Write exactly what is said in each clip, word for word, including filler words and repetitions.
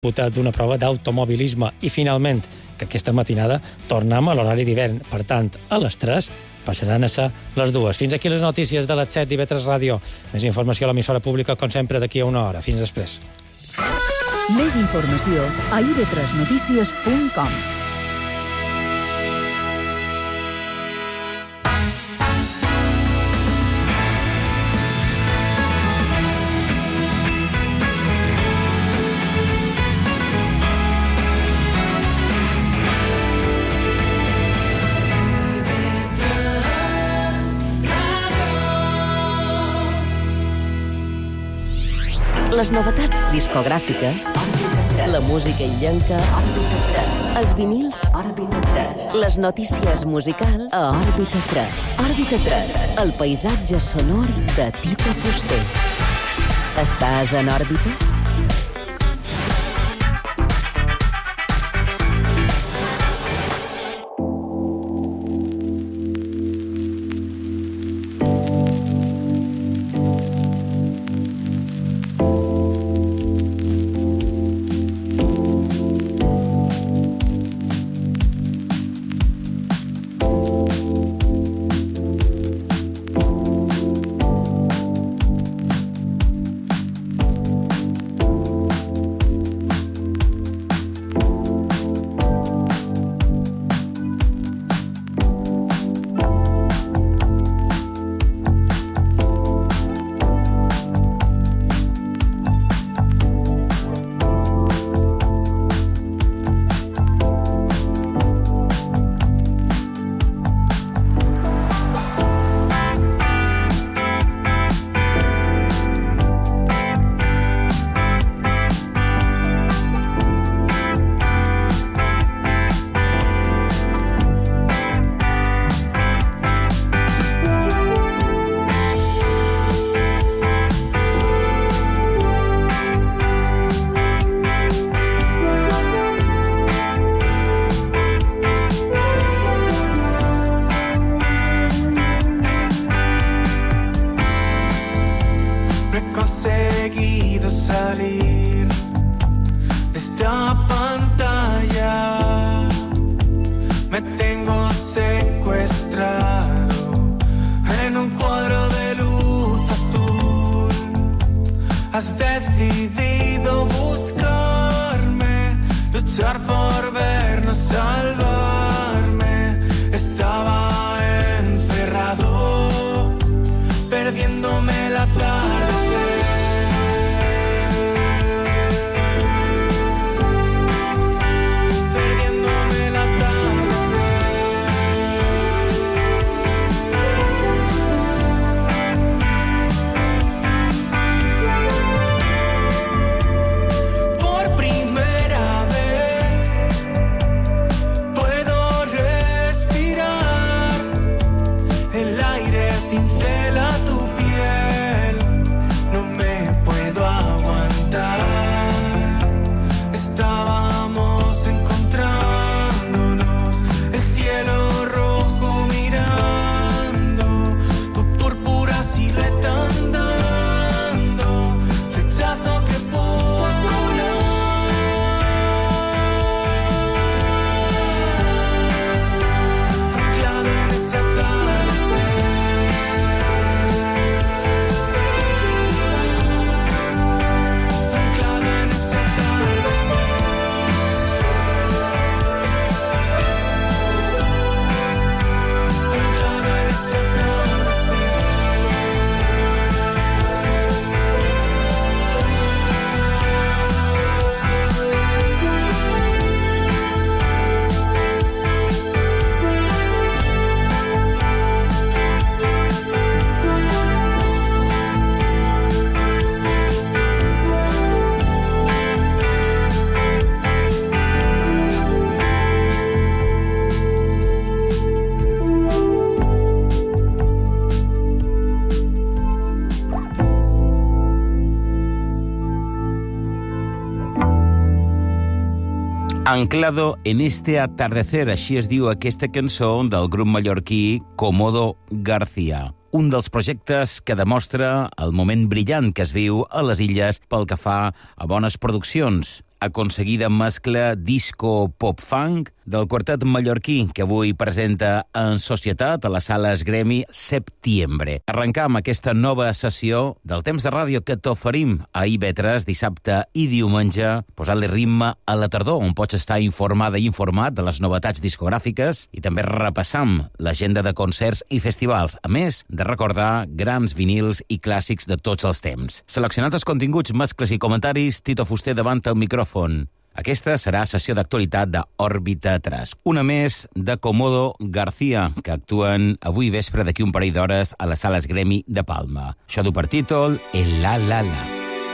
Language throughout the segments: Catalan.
d'una prova d'automobilisme i, finalment, que aquesta matinada tornem a l'horari d'hivern. Per tant, a les tres passaran a ser les dues. Fins aquí les notícies de les set d'I V tres Ràdio. Més informació a l'emissora pública, com sempre, d'aquí a una hora. Fins després. Més informació a i ve tres notícies punt com. Les novetats discogràfiques, la música illenca, els vinils, les notícies musicals a Òrbita tres. Òrbita tres, el paisatge sonor de Tito Fuster. Estàs en òrbita? Anclado en este atardecer, així es diu aquesta cançó del grup mallorquí Comodo García. Un dels projectes que demostra el moment brillant que es viu a les illes pel que fa a bones produccions. aconseguida mescla disco-pop-funk del quartet mallorquí que avui presenta En Societat a les sales Gremi Septiembre. Arrencam aquesta nova sessió del temps de ràdio que t'oferim a I V tres dissabte i diumenge, posant-li ritme a la tardor, on pots estar informada i informat de les novetats discogràfiques i també repassam l'agenda de concerts i festivals, a més de recordar grans vinils i clàssics de tots els temps. Seleccionat els continguts, mescles i comentaris, Tito Fuster davant el micròfon. Aquesta serà sessió d'actualitat d'Òrbita tres. Una més de Comodo García, que actuen avui vespre d'aquí un parell d'hores a les sales Gremi de Palma. Això du per títol El La La La.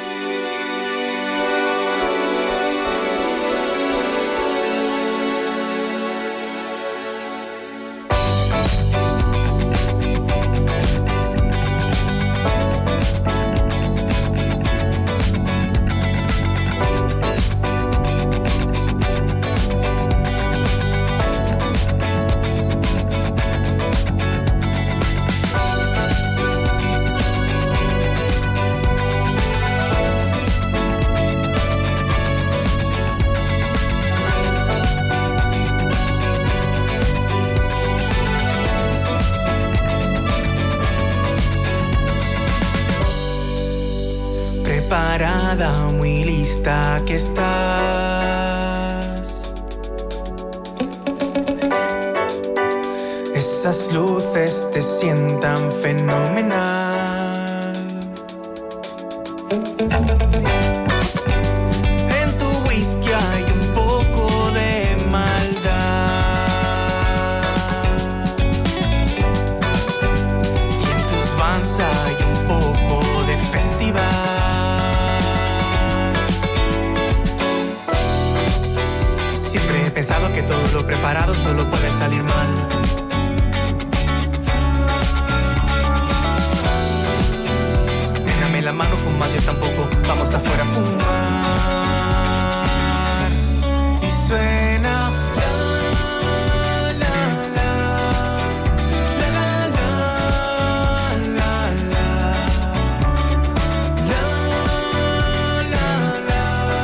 Preparada, muy lista que estás. Esas luces te sientan fenomenal. En tu whisky hay un poco de maldad y en tus vans hay un poco de festival. He pensado que todo lo preparado solo puede salir mal. Déjame la mano, fumas yo tampoco. Vamos afuera a fumar. Y suena la, la, la, la, la, la, la, la, la, la, la.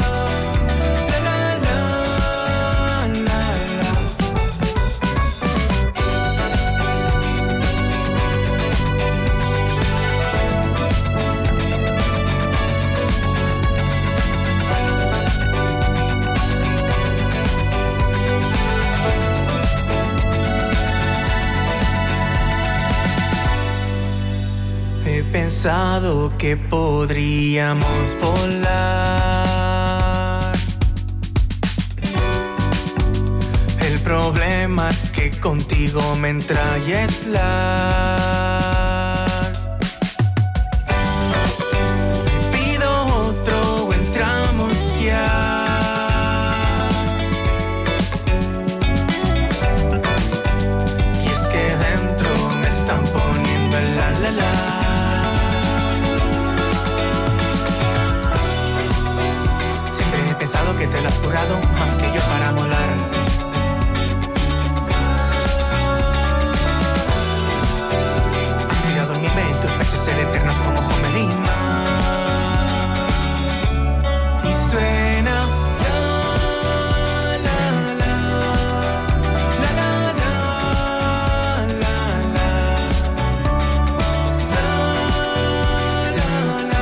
He pensado que podríamos volar. El problema es que contigo me entra jet lag. Pido otro, entramos ya. Y es que dentro me están poniendo el la la la. He pensado que te lo has currado más que yo para molar. Has mirado mi mente, tus pechos ser eternos como Jomelima. Y suena la, la, la, la, la, la, la, la, la, la, la, la.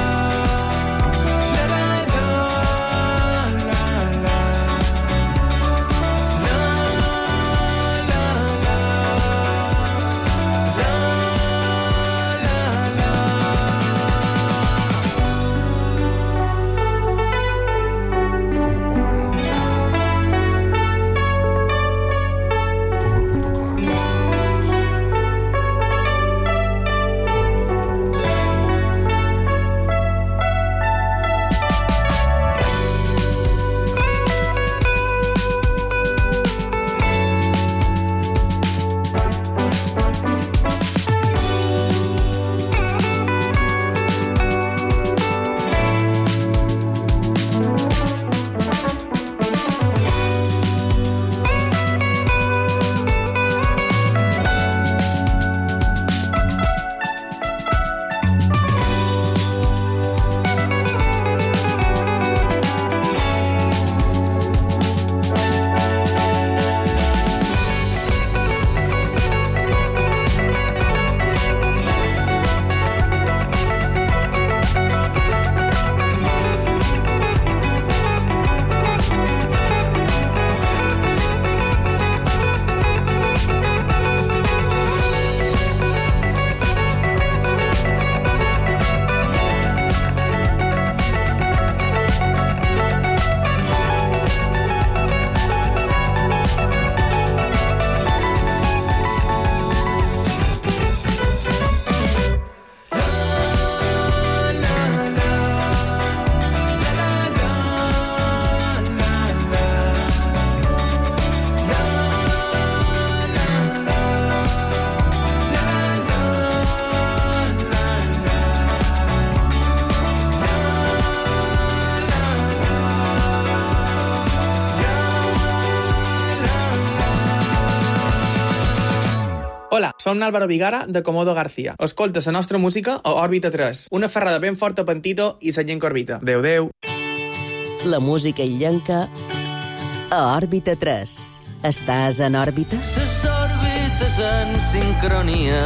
Hola, som Álvaro Vigara de Comodo García. Escolta la nostra música a Òrbita tres. Una ferrada ben forta a Pantito i la gent que orbita. Adéu, adéu. La música illenca a Òrbita tres. Estàs en òrbita? Les òrbites en sincronia.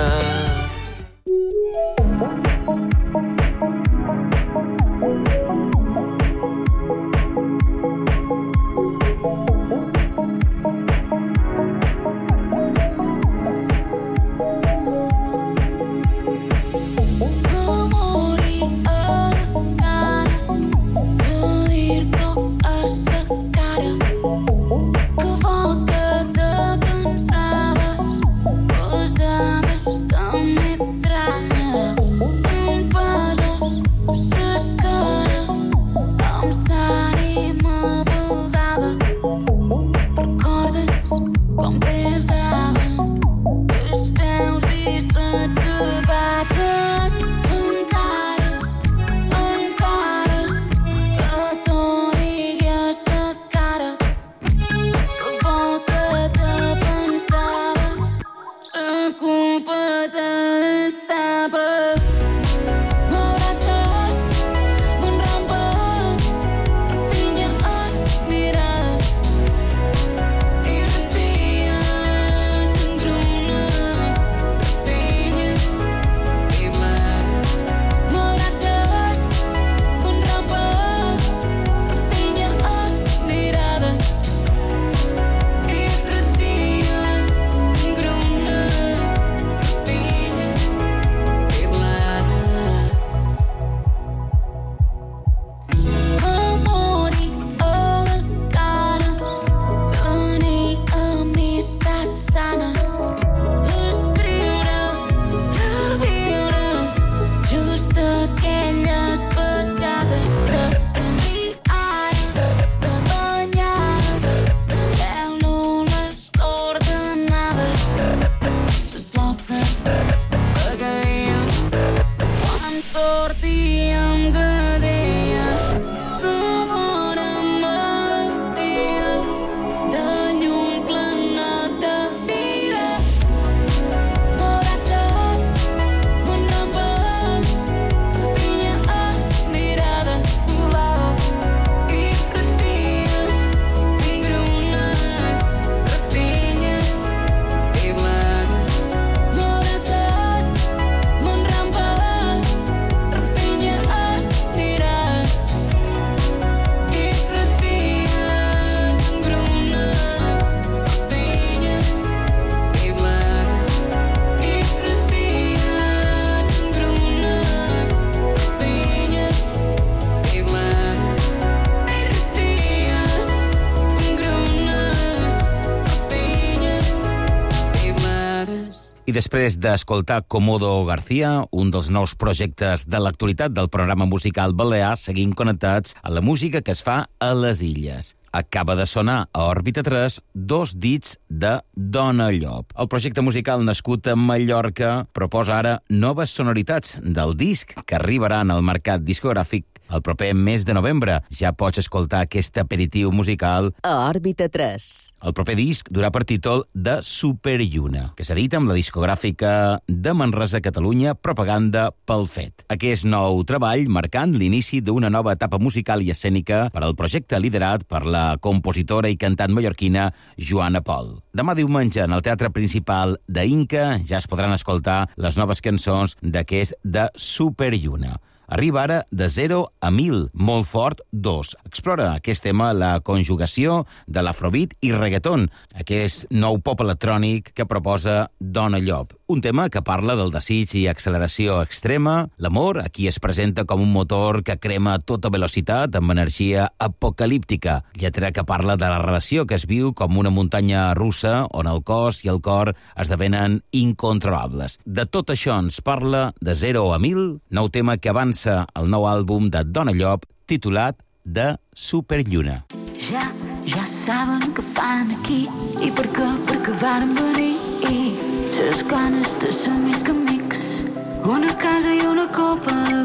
Després d'escoltar Comodo García, un dels nous projectes de l'actualitat del programa musical balear, seguim connectats a la música que es fa a les illes. Acaba de sonar a Òrbita tres Dos dits de Dona Llop. El projecte musical nascut a Mallorca proposa ara noves sonoritats del disc que arribaran al mercat discogràfic el proper mes de novembre. Ja pots escoltar aquest aperitiu musical a Òrbita tres. El proper disc durà per títol de Superlluna, que s'edita amb la discogràfica de Manresa, Catalunya, Propaganda pel Fet. Aquest nou treball marcant l'inici d'una nova etapa musical i escènica per al projecte liderat per la compositora i cantant mallorquina Joana Pol. Demà diumenge, en el Teatre Principal d'Inca, ja es podran escoltar les noves cançons d'aquest de Superlluna. Arriba ara de zero a mil, molt fort, dos. Explora aquest tema, la conjugació de l'afrobeat i reggaeton, aquest nou pop electrònic que proposa Dona Llop. Un tema que parla del desig i acceleració extrema, l'amor, aquí es presenta com un motor que crema a tota velocitat amb energia apocalíptica. Lletra que parla de la relació que es viu com una muntanya russa on el cos i el cor esdevenen incontrolables. De tot això ens parla de zero a mil, nou tema que avança el nou àlbum de Dona Llop, titulat de Superlluna. Ja, ja saben què fan aquí i per què, per què varen venir i ses ganes de ser més que amics, una casa i una copa de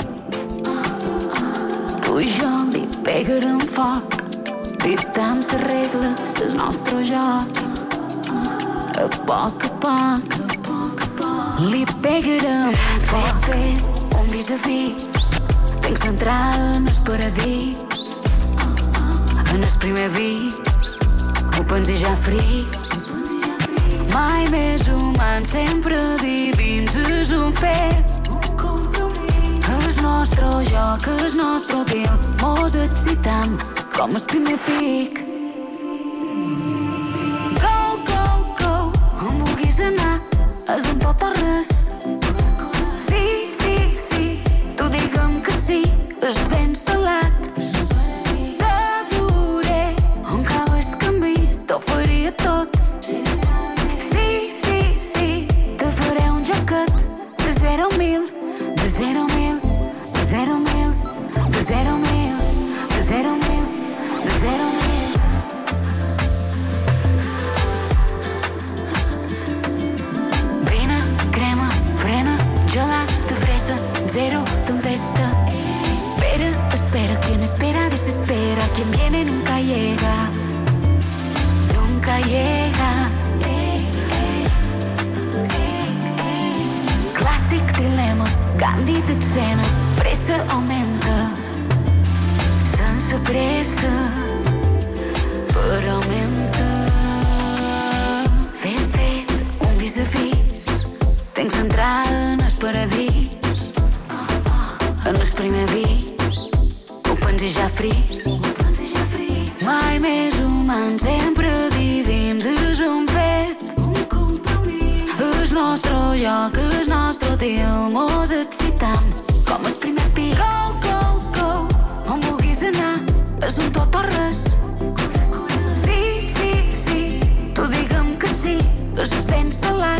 vi. Tu i jo li pegarem foc, ditam les regles del nostre joc, a poc a poc, a li pegarem. Fet, fet, un vis-a-vis. Tinc centrada en el paradís. En el primer vi, ho pensi ja fric. Mai més humans, sempre divins, és un fet. El nostre joc, el nostre deal, mos excitam com el primer pic. Go, go, go, on vulguis anar, és un tot o res. Sí, sí, sí, tu digue'm que sí, és ben salat. T'adoré, on cau el camí, t'ho faria tot. Sí, sí, sí, te faré un joquet de zero a mil, de zero a mil, de zero a mil, de zero a mil, de zero a mil, de zero a mil. Vine, crema, frena, gelat, de fresa, zero, tempesta. Espera, espera, quien espera desespera, quien viene nunca llega, nunca llega. Clàssic dilema, canvi d'escena, fressa augmenta, sense pressa, però augmenta. Fet, fet, un vis-a-vis, tinc centrada en el paradís, en el primer vi, ho pensi ja fris. Mai més humans, sempre divins, és un fet. El nostre joc, el nostre deal, mos excitam com el primer pic. Go, go, go, on vulguis anar, és un tot o res. Sí, sí, sí, tu digue'm que sí, és ben salat.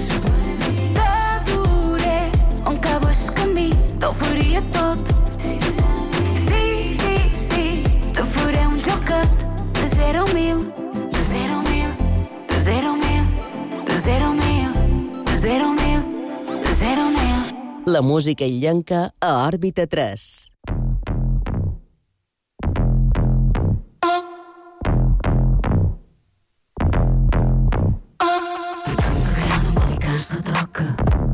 T'adoré, on cau el camí, t'ho faria tot. Sí, sí, sí, te faré un joquet de zero a mil, de zero a mil, de zero a mil, de zero a mil, de zero a mil, de zero a mil. La música illenca a Òrbita tres. Se troca.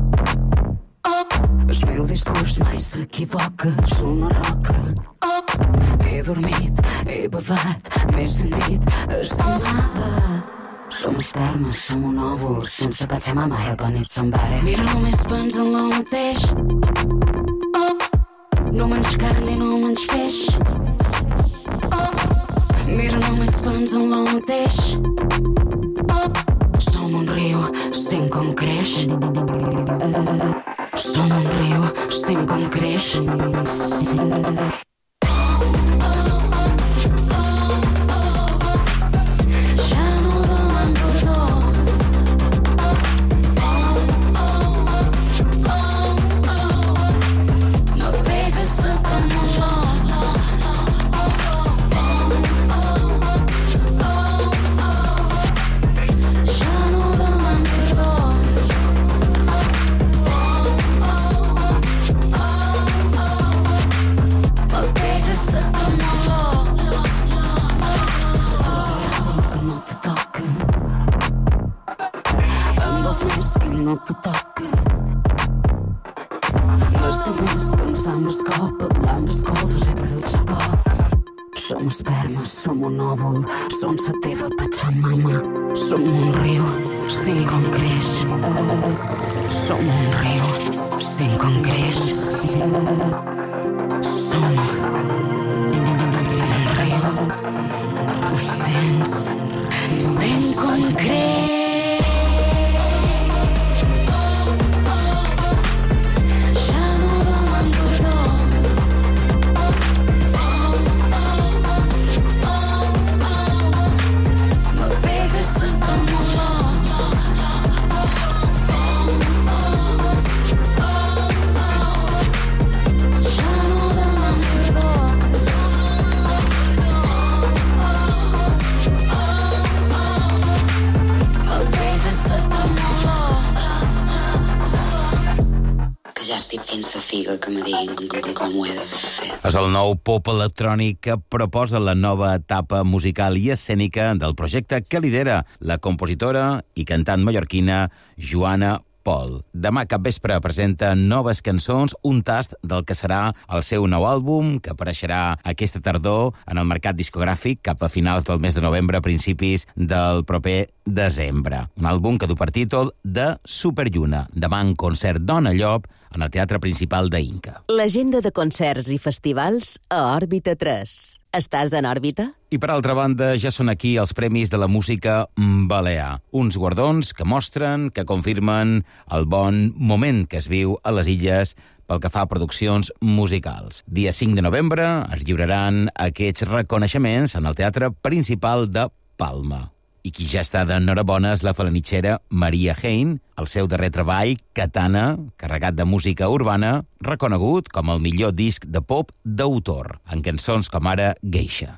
El meu discurs mai s'equivoca, és una roca. He dormit, he bevat, m'he sentit estimada. Som esperma, som un òvul, sense Pachamama, he venit somebody. Mira, només pensa en lo mateix. No menys carn i no menys peix. Mira, només pensa en lo mateix. Som un riu, sent com creix. Som un riu, sent com creix. Ja no deman perdó. M'apegues a tremolar. No te toca. Més de més pensar amb el cop, parlar amb les coses, he perdut la por. Som esperma, som un òvul, som la teva Pachamama. Som un riu, sent com creix. Som un riu, sent com creix. Som un riu, ho sents, sent com creix. figa que me diguin com, com, com ho he de fer. És el nou pop electrònic que proposa la nova etapa musical i escènica del projecte que lidera la compositora i cantant mallorquina Joana Paul. Demà capvespre presenta noves cançons, un tast del que serà el seu nou àlbum, que apareixerà aquesta tardor en el mercat discogràfic cap a finals del mes de novembre, principis del proper desembre. Un àlbum que du per títol de Superlluna. Demà en concert Dona Llop en el Teatre Principal d'Inca. L'agenda de concerts i festivals a Òrbita tres. Estàs en òrbita? I per altra banda, ja són aquí els Premis de la Música Balear. Uns guardons que mostren, que confirmen el bon moment que es viu a les illes pel que fa a produccions musicals. Dia cinc de novembre es lliuraran aquests reconeixements en el Teatre Principal de Palma. I qui ja està d'enhorabona és la falanitxera Maria Hein, el seu darrer treball, Katana, carregat de música urbana, reconegut com el millor disc de pop d'autor, en cançons com ara Geisha.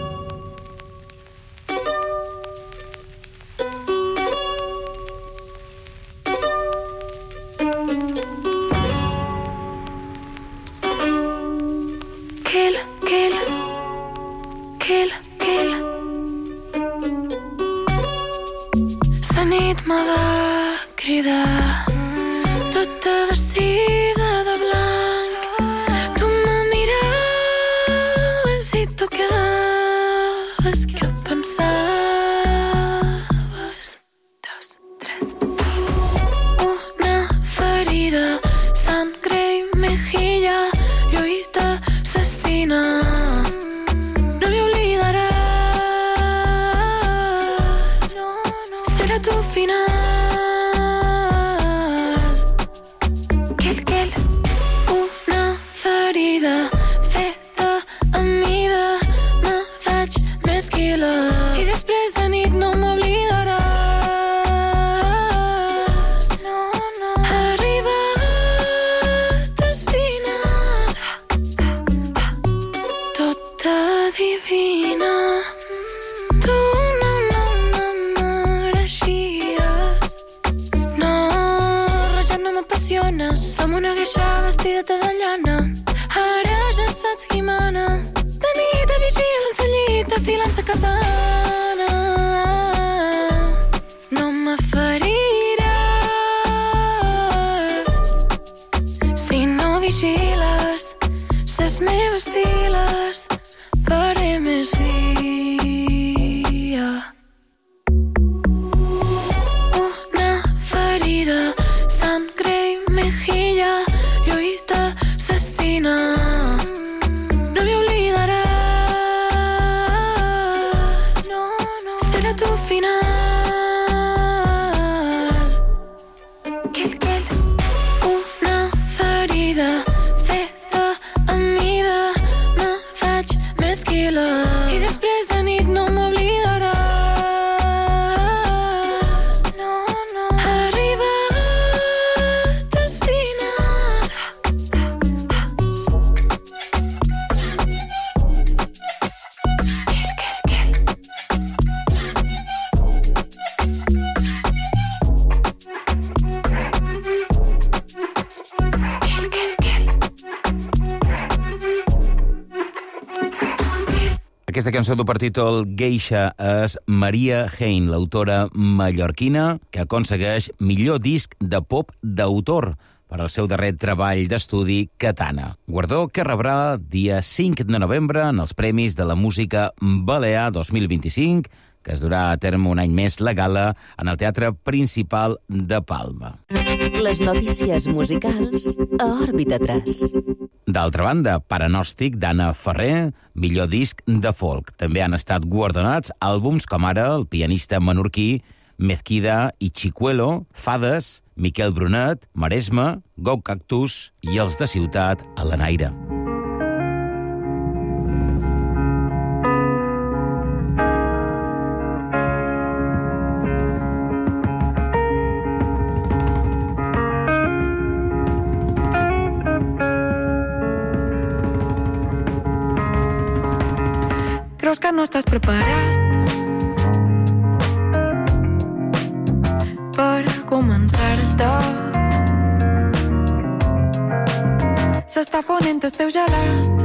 Kill, kill, kill, kill. La nit me va cridar, tota vestida de blanc. Tu me miraves i tocaves què pensaves. Dos, tres. Una ferida, sangre i mejilla, lluita assassina. No li oblidaràs, serà tu final. Kill, kill. Una ferida feta a mida, me faig més quila. I després de nit no m'oblidaràs. No, no. Arribat al final, tota divina. Tu no, no, no mereixies. No, raja no m'apassiona. Som una geisha vestida de llana. Ara ja saps qui mana. De nit a vigil, sense llit, afilant sa katana. No m'aferiràs si no vigiles. Ses meves files faré més via. Una ferida, sangre i mejilla, lluita assassina. No li oblidaràs, no, no. Serà tu final. Kill, kill. Una ferida feta a mida, me faig més quila. I després de nit no m'oblidaràs. No, no. Arribat al final. Kill, kill, kill. Kill, kill, kill. Aquesta cançó du per títol Geisha és Maria Hein, l'autora mallorquina, que aconsegueix millor disc de pop d'autor per al seu darrer treball d'estudi, Katana. Guardó que rebrà dia cinc de novembre en els Premis de la Música Balear dos mil vint-i-cinc, que es durà a terme un any més la gala en el Teatre Principal de Palma. Les notícies musicals a Òrbita tres. D'altra banda, Paranòstic d'Anna Ferrer, millor disc de folk. També han estat guardonats àlbums com ara el pianista menorquí Mezquida i Chicuelo, Fades, Miquel Brunet, Maresme, Go Cactus i els de Ciutat a l'Enaire. Creus que no estàs preparat per començar-te. S'està fonent el teu gelat,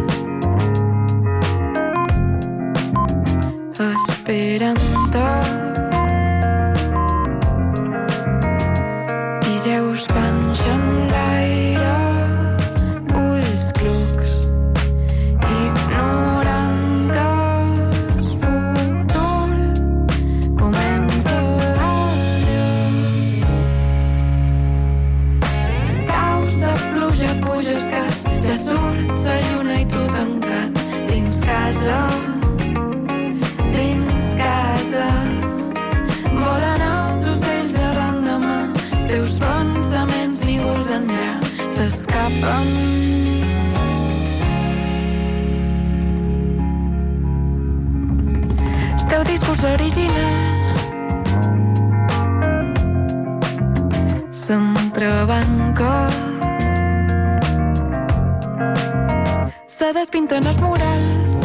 esperant-te. I jeu discurs original. S'entrebanca, se despinten els murals,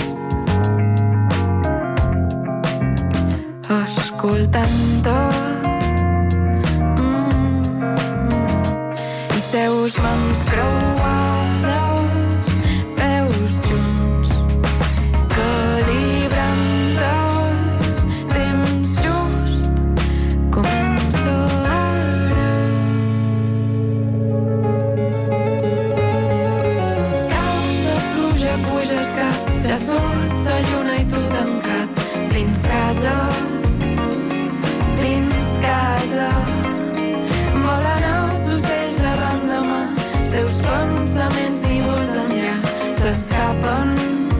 escoltant-te, mm, i seus mans creuades, peus junts, calibrant-te, temps just, comença ara. Causa pluja, puja escàs, ja surt la lluna i tu tancat dins casa, dins casa. Volen els ocells arran de mà, els teus pensaments nívols enllà s'escapen,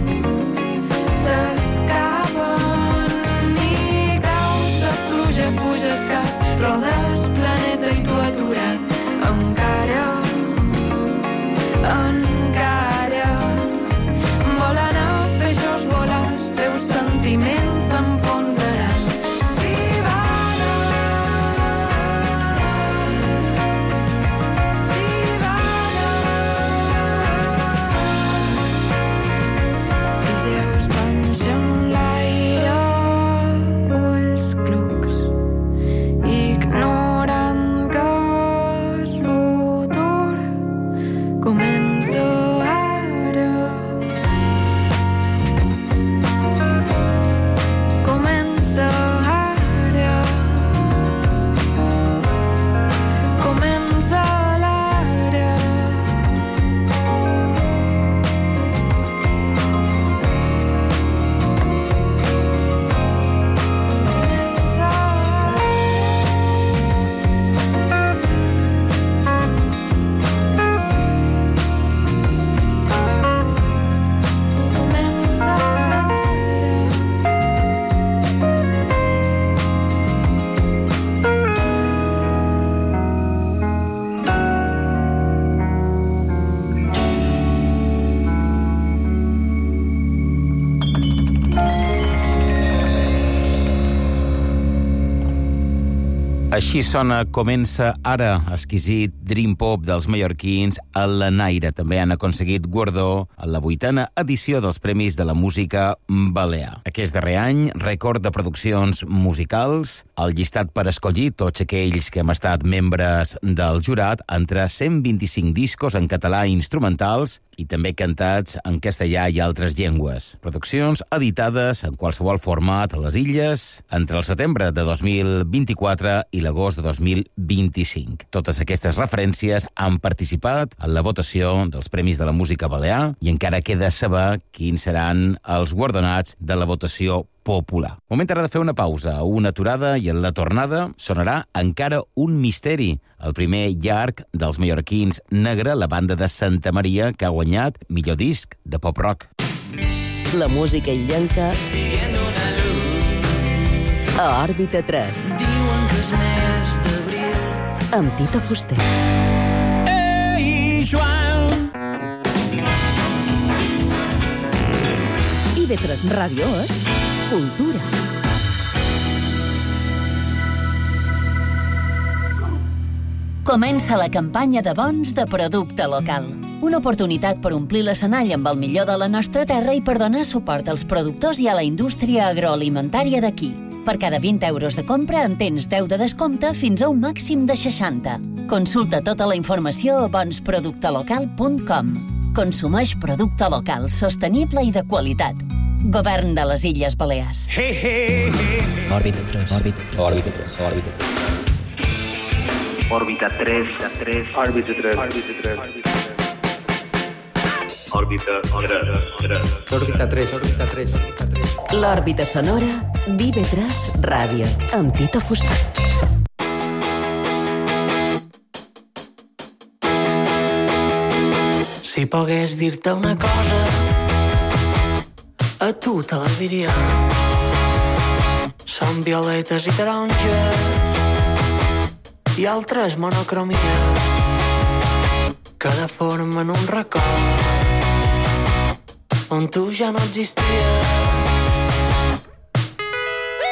s'escapen i causa pluja, puja escàs, rodes planeta i tu aturat encara, encara. Volen els peixos volar, els teus sentiments s'enfonsaran. Si balla, si balla, i zeus penja en l'aire, ulls clucs, ignorant que el futur comença ara. Comença ara. Comença l'ara. Comença Comença ara. Així sona Comença ara, exquisit dream pop dels mallorquins a la Naire. També han aconseguit guardó a la vuitena edició dels Premis de la Música Balear. Aquest darrer any, rècord de produccions musicals, el llistat per escollir tots aquells que hem estat membres del jurat, entre cent vint-i-cinc discos en català i instrumentals i també cantats en castellà i altres llengües. Produccions editades en qualsevol format a les Illes entre el setembre de dos mil vint-i-quatre i l'agost de dos mil vint-i-cinc. Totes aquestes referències han participat en la votació dels Premis de la Música Balear i encara queda saber quins seran els guardonats de la votació popular. Moment ara de fer una pausa, una aturada, i en la tornada sonarà encara un misteri, el primer llarg dels mallorquins Negre, la banda de Santa Maria, que ha guanyat millor disc de pop-rock. La música illenca a Òrbita tres. Diuen que és mes d'abril. Amb Tita Fuster. Ei, Joan! I B tres Ràdio és cultura. Comença la campanya de bons de producte local. Una oportunitat per omplir l'escenall amb el millor de la nostra terra i per donar suport als productors i a la indústria agroalimentària d'aquí. Per cada vint euros de compra en tens deu de descompte fins a un màxim de seixanta. Consulta tota la informació a bons producte local punt com. Consumeix producte local, sostenible i de qualitat. Govern de les Illes Balears. Hey, hey, hey. Òrbita tres. Òrbita tres. Òrbita tres. Òrbita tres. Òrbita tres. Òrbita tres. Òrbita tres. Òrbita tres. Òrbita tres. Òrbita tres. L'òrbita sonora d'I B tres Ràdio, amb Tita Fuster. Si pogués dir-te una cosa, a tu te la diria. Són violetes i taronges i altres monocromies que deformen un record on tu ja no existies.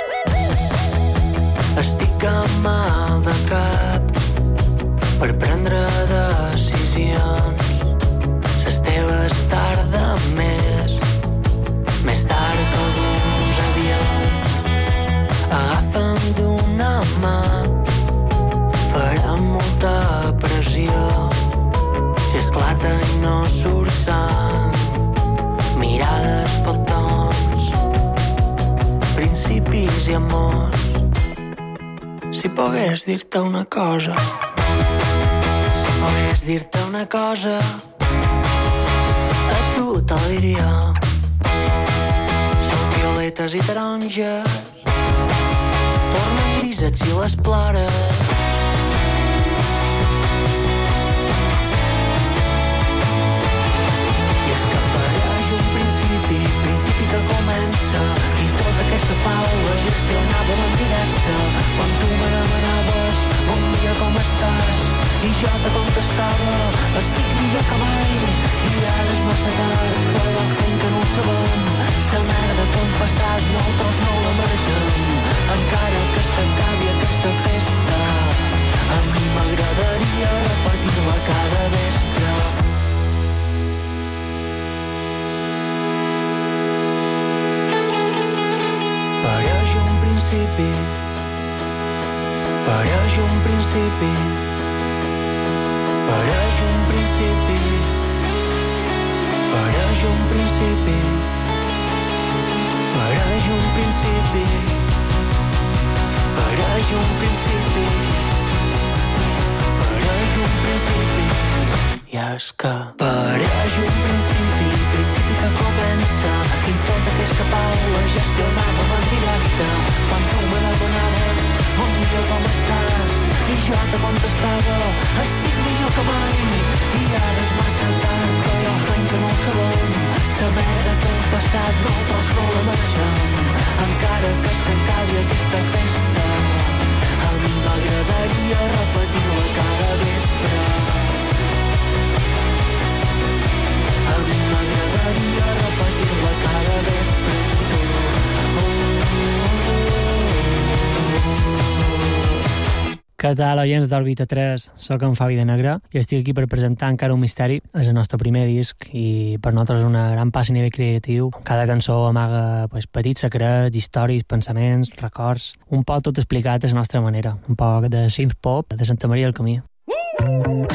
principis i amors. Si pogués dir-te una cosa, si pogués dir-te una cosa, a tu te la diria. Són violetes i taronges, tornen grises si les plores. I és que apareix un principi, principi que comença, i tota aquesta pau la gestionàvem en directe. Quan tu me demanaves bon dia com estàs, i jo te contestava estic millor que mai. I ara és massa tard, però fent que no ho sabem, sa merda que hem passat nosaltres no la mereixem. Encara que s'acabi aquesta festa, a mi m'agradaria repetir-la cada vespre. Pareix un principi, pareix un principi, pareix un principi, pareix un principi, pareix un principi, pareix un principi, pareix un principi. I és que pareix un principi, principi que comença, i tota aquesta pau la gestionàvem en directe. Quan tu me demanaves bon dia com estàs, i jo te contestava estic millor que mai. I ara és massa tard, però fent que no ho sabem, sa merda que hem passat nosaltres no la mereixem. Encara que s'acabi aquesta festa, a mi m'agradaria repetir-la cada vespre. A mi m'agradaria repetir-la cada vespre amb tu. Què tal, oients d'Òrbita tres? Soc en Fabi de Negre i estic aquí per presentar Encara un misteri. És el nostre primer disc i per nosaltres és una gran passa a nivell creatiu. Cada cançó amaga pues, petits secrets, històries, pensaments, records, un poc tot explicat a la nostra manera, un poc de synth pop de Santa Maria del Camí. Uh!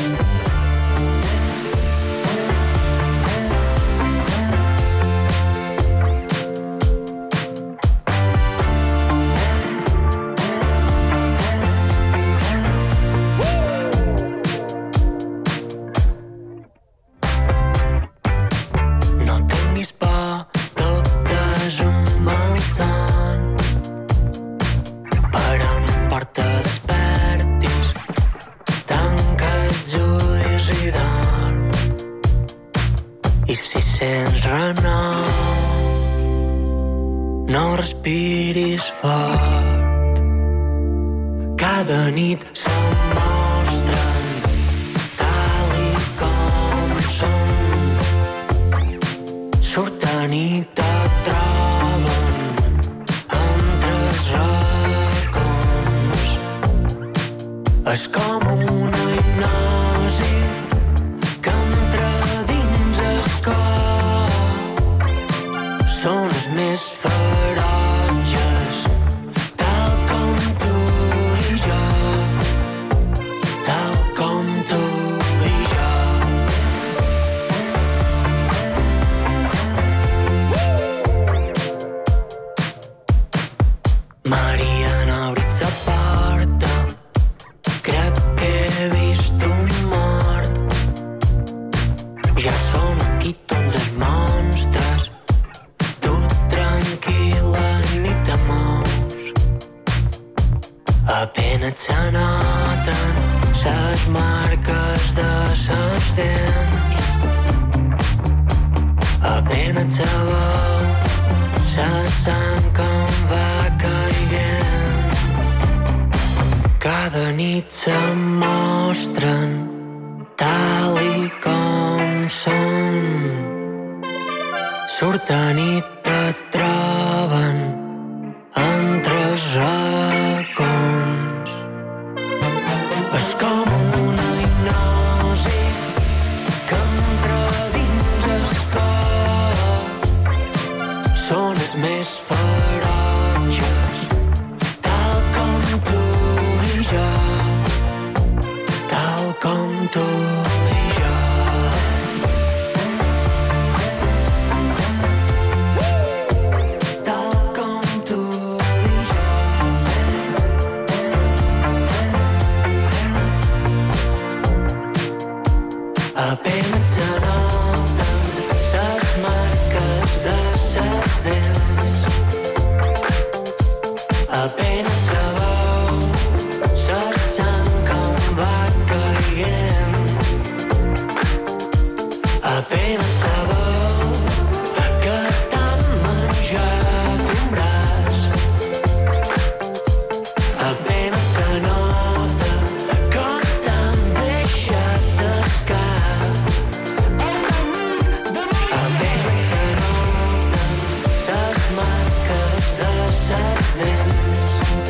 No respiris fort. Cada nit se'm mostren tal i com són. Surten i te troben entre els racons. És com una hipnosi que entra dins el cor. Són els més ferotges, tal com tu i jo, tal com tu i jo. Maria n'ha obrit la porta, crec que he vist un mort. Ja són aquí tots els monstres, tranquil·la ni te mous. Apenas se noten ses marques de ses dents. Apenas se veu sa sang que em va caient. Cada nit se mostren tal i com són. Surten i te troben entre els racons. És com una hipnosi que entra dins el cor. Són els més ferotges, tal com tu i jo, tal com tu i jo. Tal com tu Apenas se noten ses marques de ses dents. Apenas se veu sa sang que em va caient. Apenas se veu que t'han menjat un braç. Apenas se nota com t'han deixat d'escar. Apenas se noten ses marques de ses dents.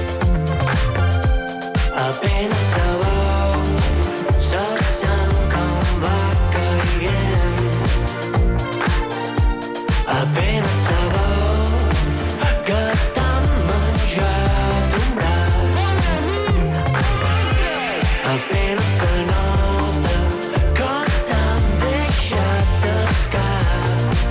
Apenas se veu sa sang que em va caient. Apenas se veu que t'han menjat un braç. Apenas se nota com t'han deixat d'escar.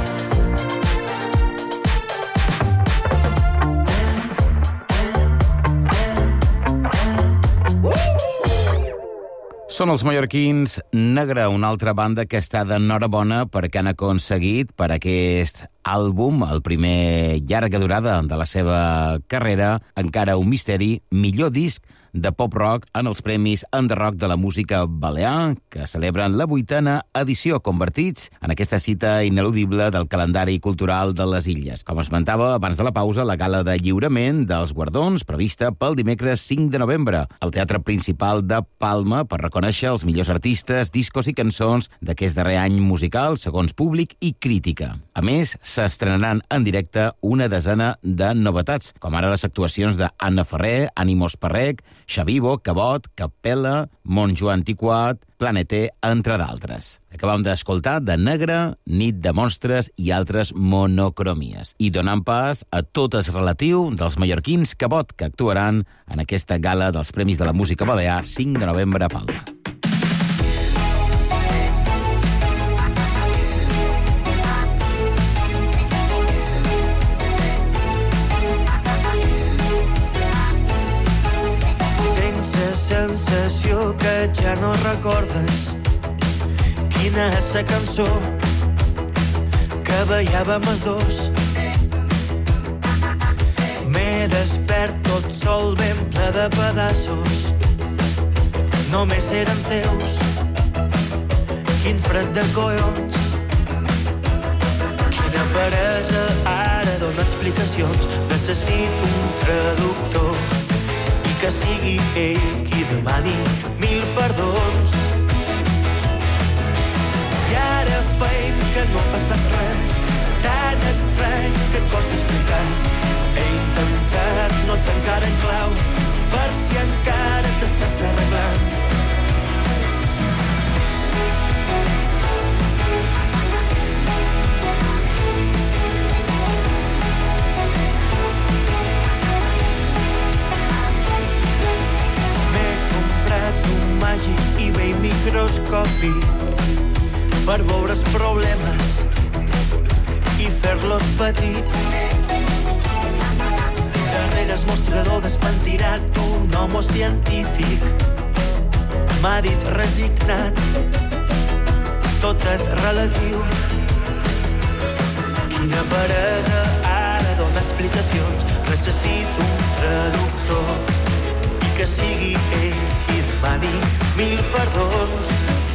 Són els mallorquins Negre, una altra banda que està d'enhorabona perquè han aconseguit per aquest àlbum, el primer llarga durada de la seva carrera, encara un misteri, millor disc de pop-rock en els Premis Enderrock de la Música Balear, que celebren la vuitena edició, convertits en aquesta cita ineludible del calendari cultural de les Illes. Com esmentava abans de la pausa, la gala de lliurament dels guardons prevista pel dimecres cinc de novembre al Teatre Principal de Palma per reconèixer els millors artistes, discos i cançons d'aquest darrer any musical, segons públic i crítica. A més, s'estrenaran en directe una desena de novetats, com ara les actuacions d'Anna Ferrer, Ànimos Parrec, Xavivo, Cabot, Capella, Montjoan Tiquat, Planeté, entre d'altres. Acabam d'escoltar de Negre, Nit de Monstres i altres monocromies. I donant pas a tot es relatiu dels mallorquins Cabot, que actuaran en aquesta gala dels Premis de la Música Balear cinc de novembre a Palma. Sensació que ja no recordes quina és la cançó que veiàvem els dos. M'he despert tot sol ben ple de pedaços, només eren teus. Quin fred de collons, quina peresa, ara dona explicacions. Necessito un traductor que sigui ell qui demani mil perdons. I ara feim que no ha passat res, tan estrany que costa explicar. He intentat no tancar en clau per si encara t'estàs arreglant. Màgic i vell microscopi per veure els problemes i fer-los petits. Darrere el mostrador despentinat un homo científic m'ha dit resignat, tot és relatiu. Quina peresa, ara dona explicacions. Necessito un traductor i que sigui ell qui demani mil perdons.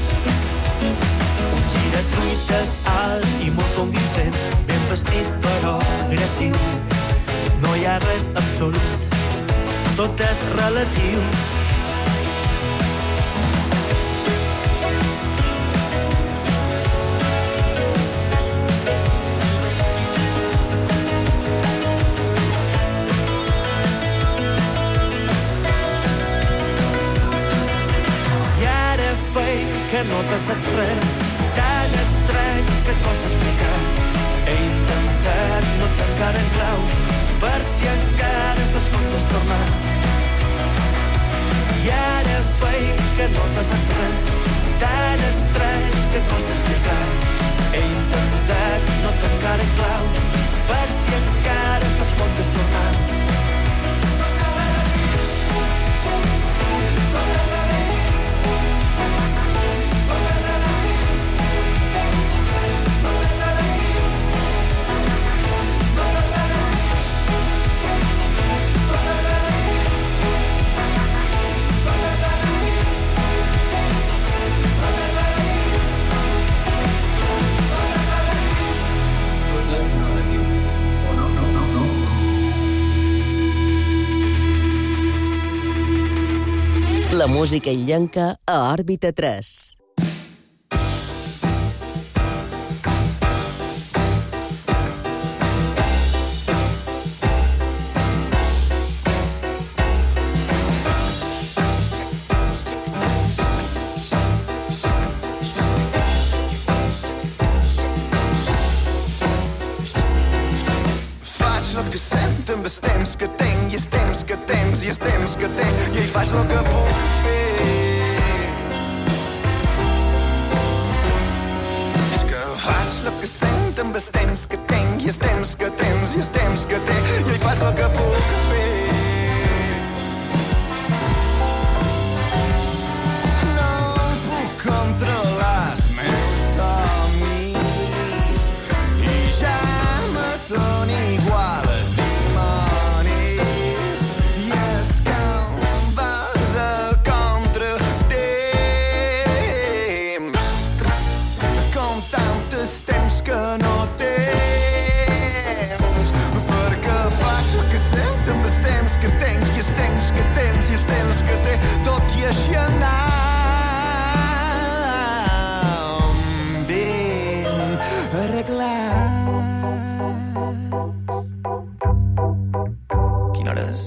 Un giratruites alt i molt convincent, ben vestit però agressiu. No hi ha res absolut, tot és relatiu. Que no ha passat res, tan estrany que costa explicar. He intentat no tancar en clau per si encara fas comptes tornar. I ara feim que no ha passat res, tan estrany que costa explicar. He intentat no tancar en clau per si encara fas comptes tornar. La música illenca a Òrbita tres. Faig el que sent amb els temps que tinc i els temps que tens i els temps que tinc i ell faig el que puc fer. És que faig el que sent amb els temps que tinc i els temps que tens i els temps que tinc i ell faig el que puc fer. No puc controlar els meus somnis i ja me són igual els dimonis i és que em vas a contratemps com tantes temps que no tens perquè faig el que sent amb els temps que tens i els temps que tens i els temps que té tot i així anar ben arreglat. Quina hora és?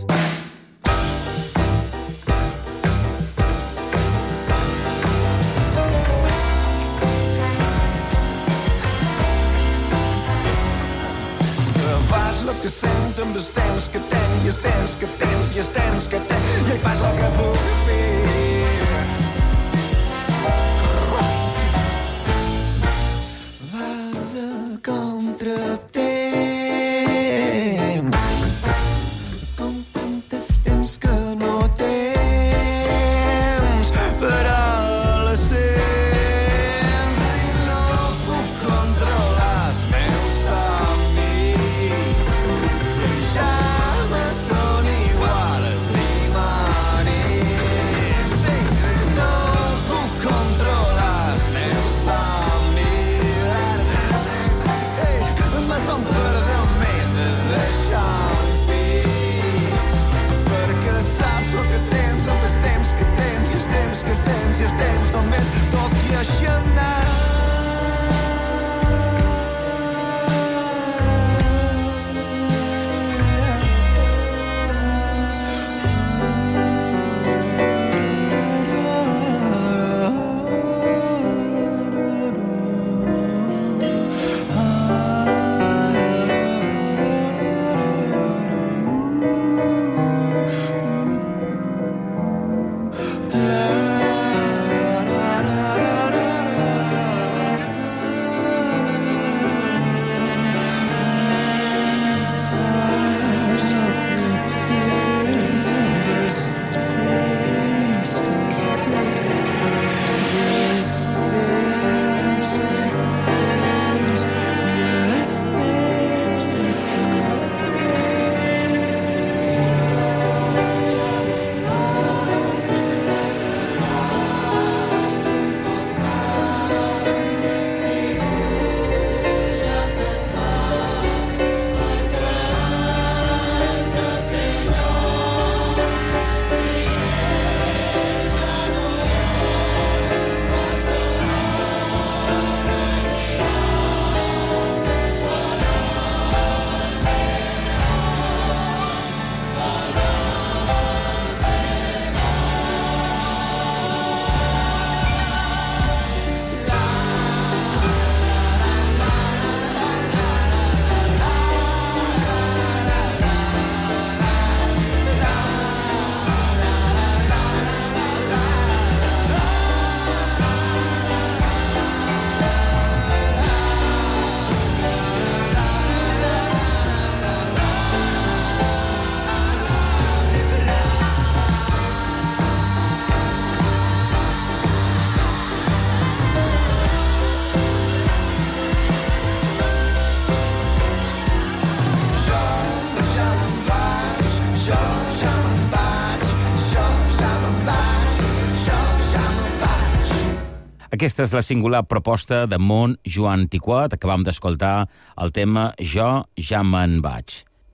Fas el que sent amb els temps que tens i els temps que tens i els temps que tens i ell fas el que puc fer. Vas a contratemps com tantes temps que no tens però la sents i no puc controlar els meus somnis i ja me són igual els dimonis. Sí, no puc controlar els meus somnis. Ei, me són per deu mesos de chances perquè saps el que tens amb els temps que tens i els temps que sents i els temps només tot i així anar. Aquesta és la singular proposta de Mont Joan Tiquot. Acabam d'escoltar el tema Jo ja me'n vaig.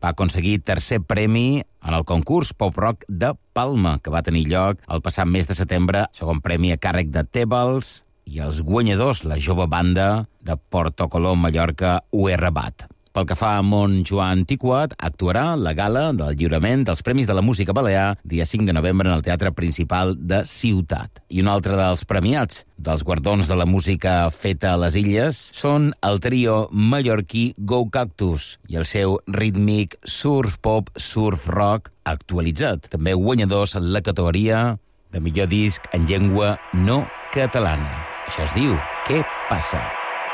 Va aconseguir tercer premi en el concurs Pop Rock de Palma, que va tenir lloc el passat mes de setembre, segon premi a càrrec de Tebals, i els guanyadors, la jove banda de Porto Colom, Mallorca, U R B A T. Pel que fa a Montjoan Tiquat, actuarà la gala del lliurament dels Premis de la Música Balear dia cinc de novembre en el Teatre Principal de Ciutat. I un altre dels premiats dels guardons de la música feta a les illes són el trio mallorquí Go Cactus i el seu rítmic surf pop, surf rock actualitzat. També guanyadors en la categoria de millor disc en llengua no catalana. Això es diu Què passa?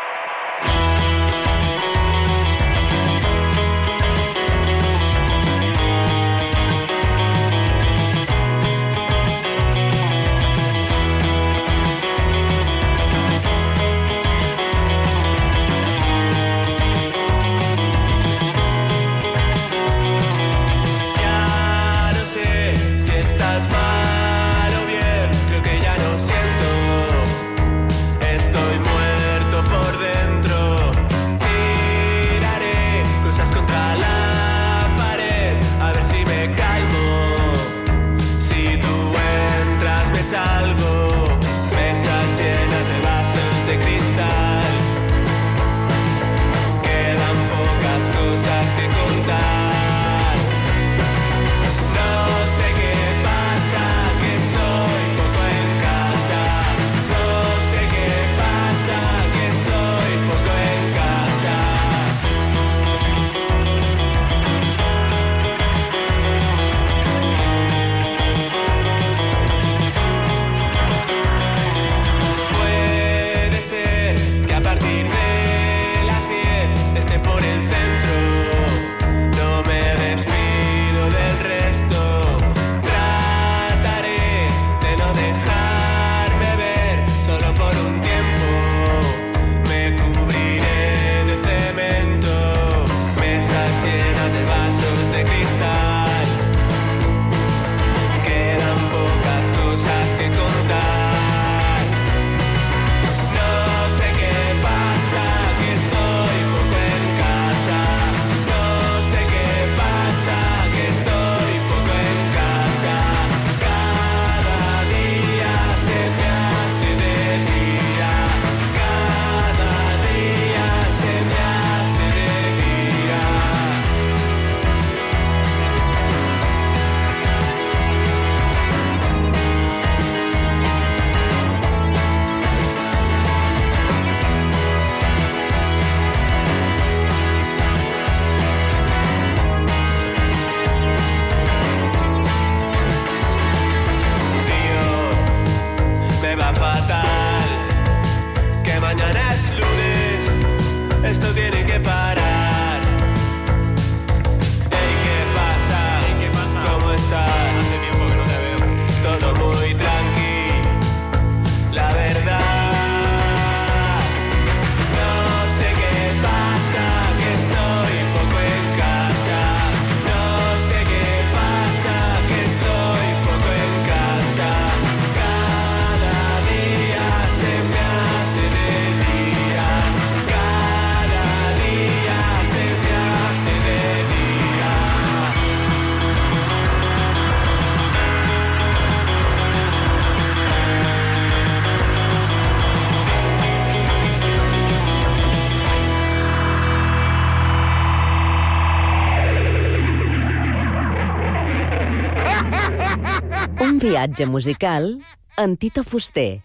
Viatge musical en Tito Fuster.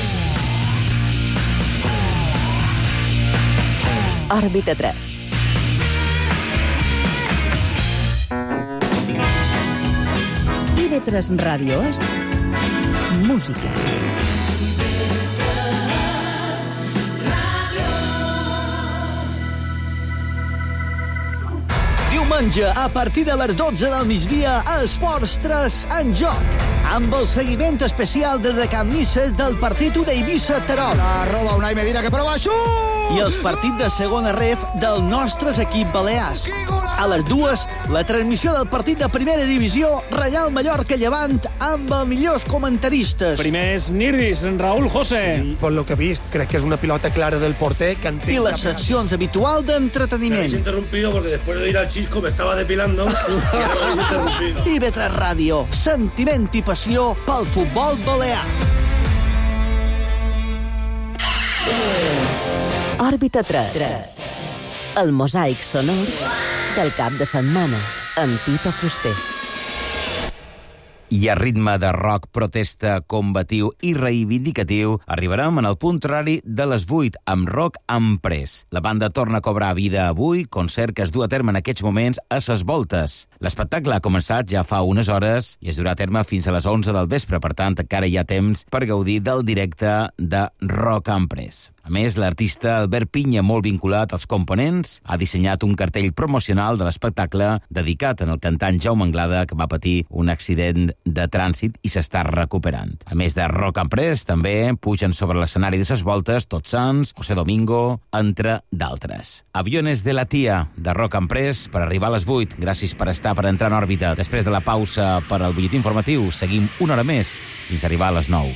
Òrbita tres. I ve tres Ràdio és música. Diumenge, a partir de les dotze del migdia, Esports tres en joc, amb el seguiment especial de recamisses del partit d'Eivissa Terol. Arroba Unai Medina, que prova xut! i els partits de segona ref del nostres equip balears. A les dues, la transmissió del partit de primera divisió Reial Mallorca Llevant amb els millors comentaristes. Primers Nirdis, Raúl José. Sí, por lo que he vist, crec que és una pilota clara del porter que entén... I les seccions habituals d'entreteniment. Me habéis interrumpido porque después de ir al Chisco me estaba depilando y me habéis interrumpido. I B tres Ràdio, sentiment i passió pel futbol balear. Òrbita tres. El mosaic sonor del cap de setmana amb Tito Fuster. I a ritme de rock protesta combatiu i reivindicatiu, arribarem en el punt horari de les vuit amb Rock Empress. La banda torna a cobrar vida avui, concert que es du a terme en aquests moments a Ses Voltes. L'espectacle ha començat ja fa unes hores i es durà a terme fins a les onze del vespre, per tant, encara hi ha temps per gaudir del directe de Rock Empress. A més, l'artista Albert Pinya, molt vinculat als components, ha dissenyat un cartell promocional de l'espectacle dedicat en el cantant Jaume Anglada, que va patir un accident de trànsit i s'està recuperant. A més de Rock Empress, també pugen sobre l'escenari de Ses Voltes Tots Sants, José Domingo, entre d'altres. Aviones de la Tia, de Rock Empress, per arribar a les vuit. Gràcies per estar, per entrar en òrbita. Després de la pausa per al butlletí informatiu, seguim una hora més fins a arribar a les nou.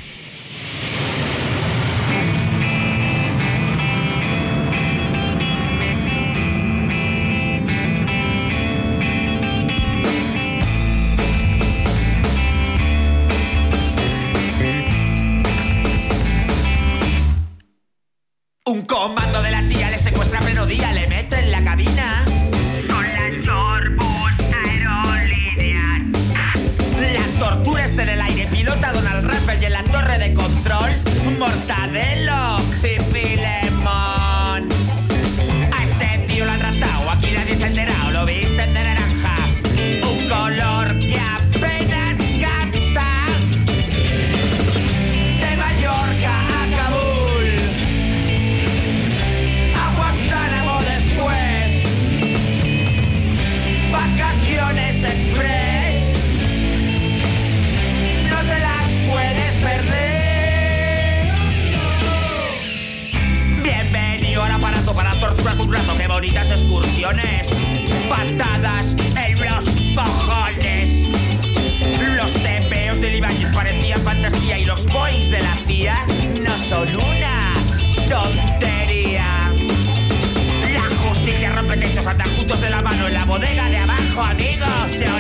Un comando de la tía le secuestra a pleno día, le mete en la cabina con la Torbus aerolínea. La tortura está en el aire, pilota Donald Raffel y en la torre de control Mortadelo y Filemón. A ese tío lo han raptado, aquí nadie se ha enterado, lo visten de naranja, un color que apenas capta. De Mallorca a Kabul, Guantánamo después, vacaciones express, no te las puedes perder. Bienvenido al aparato para torturar un rato, qué bonitas excursiones, patadas en los cojones. Los tepeos del Ibañez parecían fantasía y los boys de la C I A no son una tontería. La justicia rompe techos, andan juntos de la mano en la bodega de abajo, amigos. Se